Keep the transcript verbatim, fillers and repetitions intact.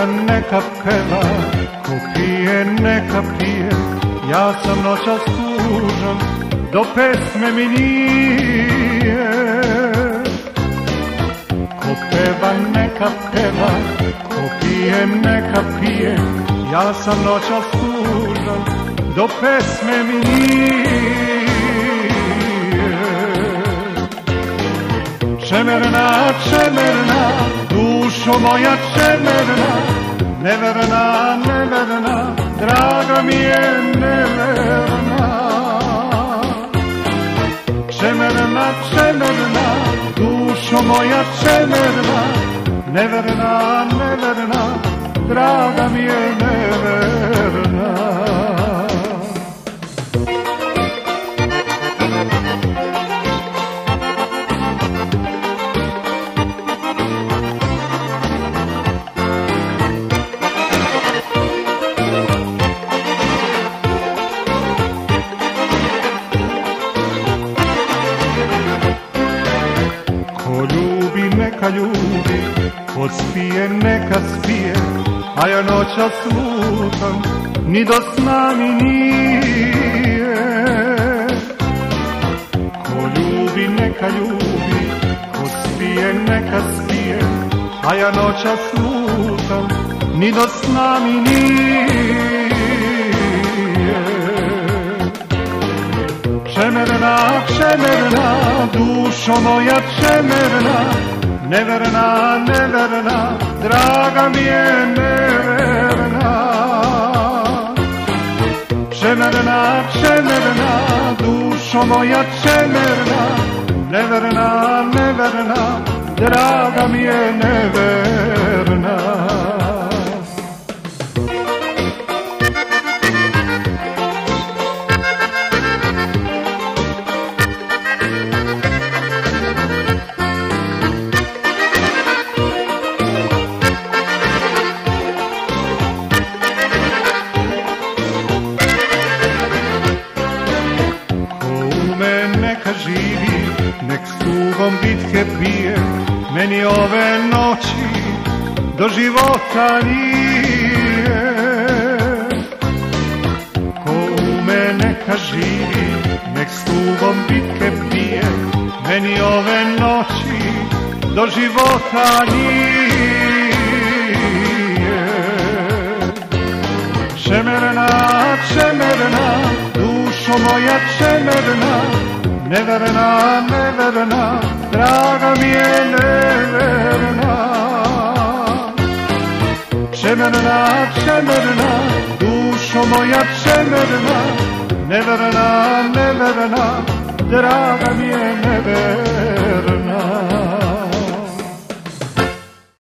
peva, neka peva, ko pije, neka pije, ja sam noćas tužan, do pesme mi nije. Ko peva, neka peva, ko pije, neka pije, ja sam noćas tužan, do pesme mi nije. Čemerna, čemerna, dušo moja čemerna, neverna, neverna, draga mi je neverna. Čemerna, čemerna, dušo moja čemerna, neverna, neverna, draga mi je neverna. Neka ljubi, ko spije, neka spije, a ja noćas lutam, ni do sna mi nije. Ko ljubi, neka ljubi, ko spije, neka spije, a ja noćas lutam, ni do sna mi nije. Čemerna, čemerna, dušo moja čemerna, neverna, neverna, draga mi je neverna. Čemerna, čemerna, dušo moja čemerna, neverna, neverna, draga mi je neverna. Neka živi, nek s tugom bitke pije, meni ove noći do života nije. Ko ume neka živi, nek s tugom bitke pije, meni ove noći do života nije. Čemerna, čemerna, dušo moja čemerna, neverna, neverna, draga mi je neverna. Čemerna, čemerna, dušo moja čemerna, neverna, neverna, draga mi je neverna.